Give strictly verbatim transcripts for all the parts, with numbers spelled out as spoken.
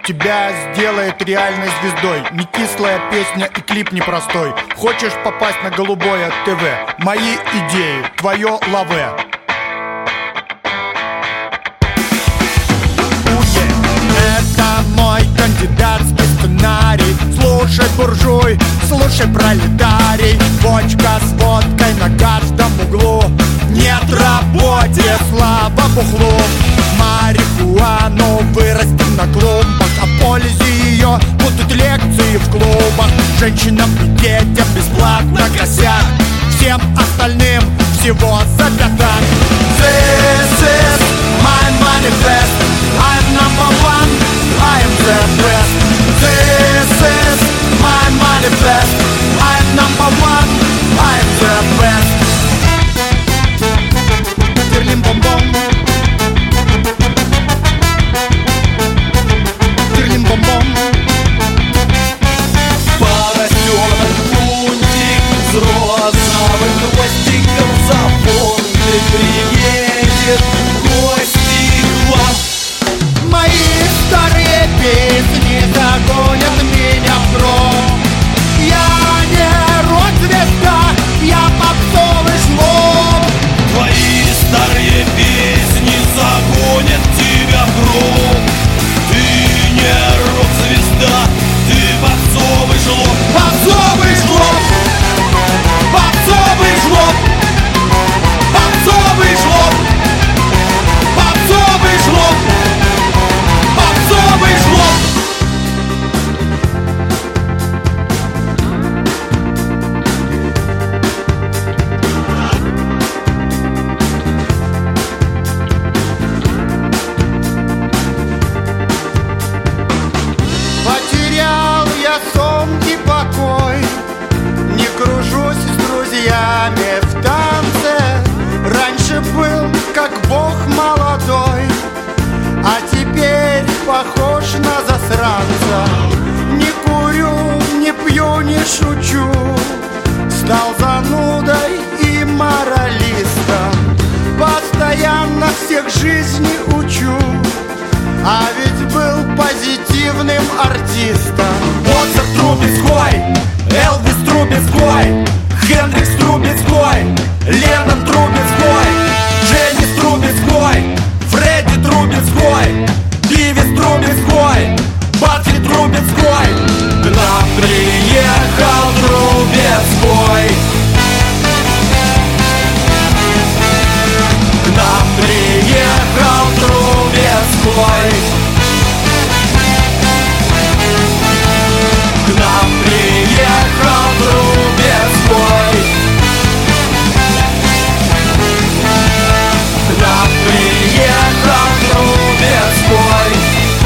тебя сделает реальной звездой. Не кислая песня и клип непростой. Хочешь попасть на голубое ТВ? Мои идеи, твое лаве. Это мой кандидатский сценарий. Слушай, буржуй, слушай, пролетарий. Бочка с водкой на каждом углу. Нет работе, слава бухлу. Марихуану вырастим на клумбах. О пользе ее будут лекции в клубах. Женщинам и детям бесплатно косяк. Всем остальным всего за пятак. This is my manifest. I'm number one, I am the best. This is my manifest. I'm number one, I am the best. Тирлим-бом-бом. Тирлим-бом-бом. Поросенок Фунтик с розовым хвостиком за фонды приедет в гости к вам. Мои старые песни загонят меня в гром. Я не рок-звезда, я попсовый жлоб. Твои старые песни загонят тебя в гроб. Ты не рок-звезда, ты попсовый жлоб. Попсовый жлоб, попсовый жлоб, попсовый жлоб, попсовый жлоб, попсовый жлоб. Потерял я сон и покой, не кружусь с друзьями в танце. Раньше был как бог молодой, а теперь похож на засранца. Не курю, не пью, не шучу, стал занудой и моралистом. Постоянно всех жизни учу, а ведь был позитивным артистом. Моцарт Трубецкой, Элвис Трубецкой, Хендрикс Трубецкой, Леннон Трубецкой, Дженнис Трубецкой, Фредди Трубецкой, Бивис Трубецкой, Батли Трубецкой. К нам приехал Трубецкой. К нам приехал Трубецкой. К нам приехал Трубецкой. К нам приехал Трубецкой.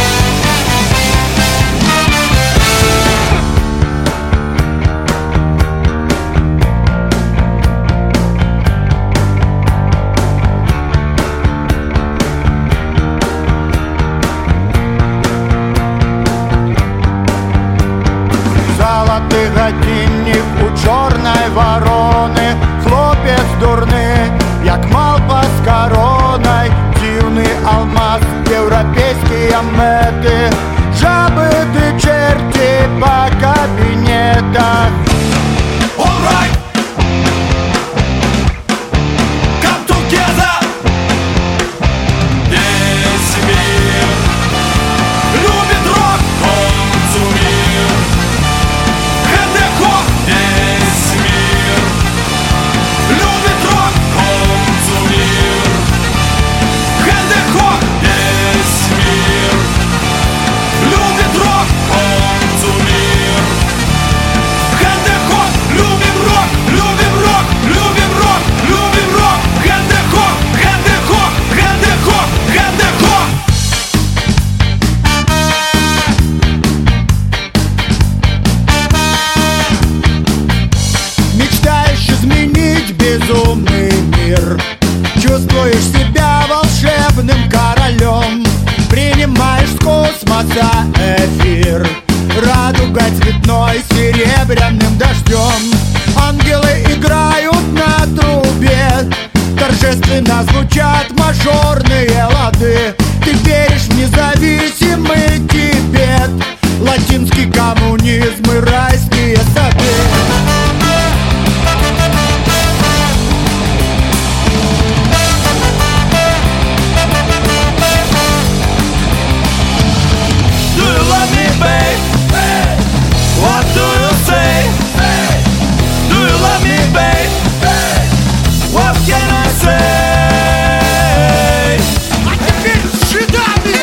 Золотый годинник у чорної ворони, хлопець дурний, як малпа з короною. Дивний алмаз, європейські мети, жаби ти черти по кабінетах. All right. Come together. Весь мир любит рок, консумир. Хэндехо. Весь мир любит рок, консумир. Хэндехо. Весь мир любит рок, консумир. Хэндехо. Любим рок, любим рок, любим рок, любим рок. Хэндехо, хэндехо, хэндехо, хэндехо. Мечтаешь изменить безумный мир, чувствуешь себя волшебным королем, принимаешь с космоса эфир, радугой цветной серебряным дождем. Ангелы играют на трубе, торжественно звучат мажорные лады. Ты веришь в независимый Тибет. встретились мы райские сады. Do you love me, babe? What do you say? Do you love me, babe? What can I say? А теперь с жидами!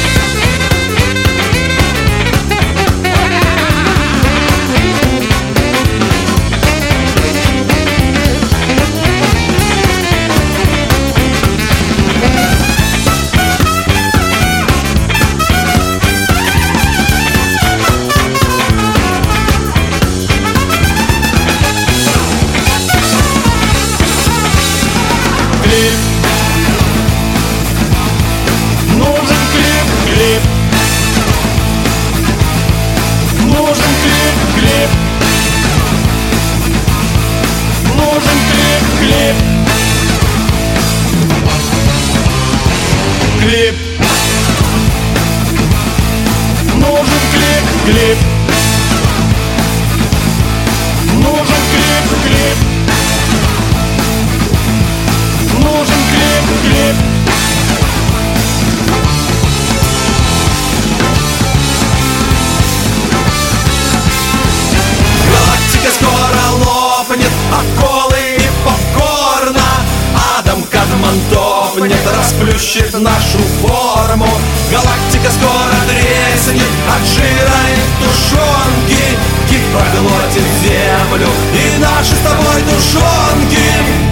Клип. Нужен клип, клип. Нужен клип, клип. Нужен клип, клип. Клип. Нужен клип, клип. Нужен клип, клип. Нужен клип, клип. Галактика скоро лопнет от колы и попкорна. Адам Кадман топнет, расплющит нашу форму. Галактика скоро треснет от жира и тушенки. Кит проглотит землю и наши с тобой душонки.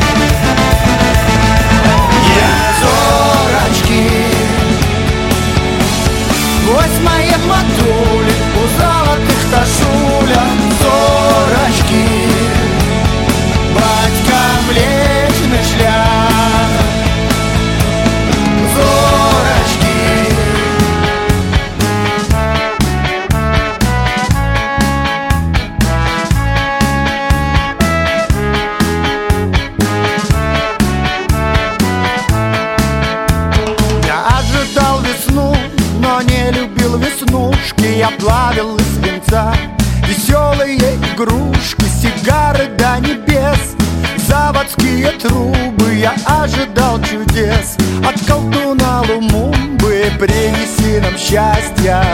Зорочки, ось мои матули у золотых ташулях. Зорочки, батька млечный шлях. Зорочки. Я ожидал весну, но не любил веснушки. Я плавил из свинца веселые игрушки, сигары до небес, заводские трубы. Я ожидал чудес от колдуна Лумумбы. Принеси нам счастья,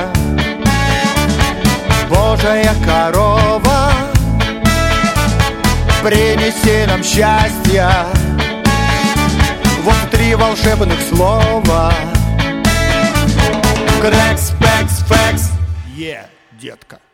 Божья корова. Принеси нам счастья. Вот три волшебных слова. Крекс, пекс, фекс. Е, детка.